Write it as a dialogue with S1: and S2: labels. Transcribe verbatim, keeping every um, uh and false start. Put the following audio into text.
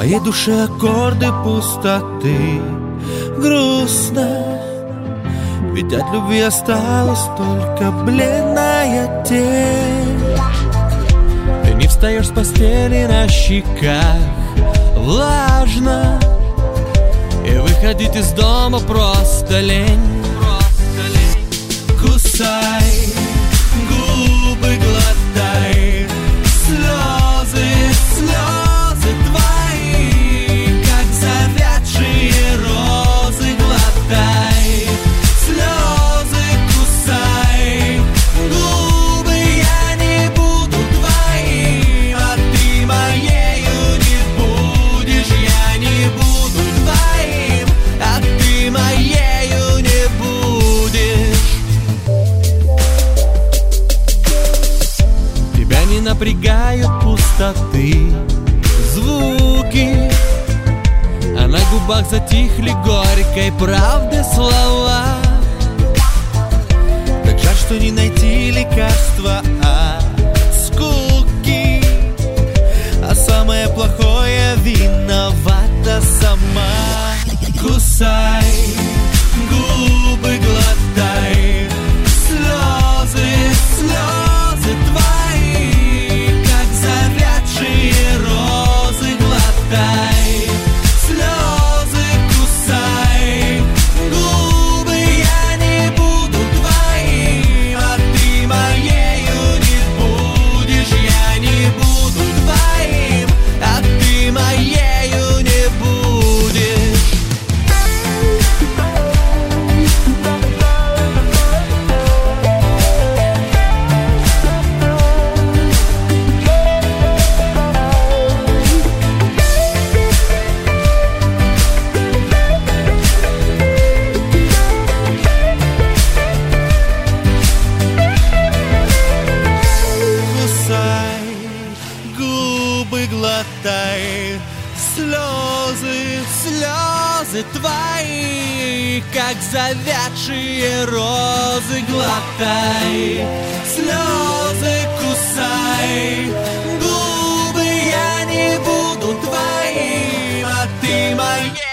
S1: моей душе аккорды пустоты. Грустно, ведь от любви осталась только бледная тень. Ты не встаешь с постели, на щеках влажно, и выходить из дома просто лень. Кусай губы, глотай слезы, слезы твои, как завядшие розы. Глотай слезы, кусай губы, я не буду твоим, а ты моею не будешь. Я не буду твоим, а ты моею не будешь. Тебя не напрягают пустоты, звуки, а на губах затихли горькой правды слова. Так жаль, что не найти лекарства от скуки, а самое плохое виновата сама. Кусай губы, глотай слезы, слезы твои, как завядшие розы. Глотай слезы, кусай губы, я не буду твоим, а ты моею не будешь. Я не буду твоим, а ты моею не будешь. Кусай губы, глотай слезы, слезы твои, как завядшие розы. Глотай слезы, кусай губы, я не буду твоим, а ты моей.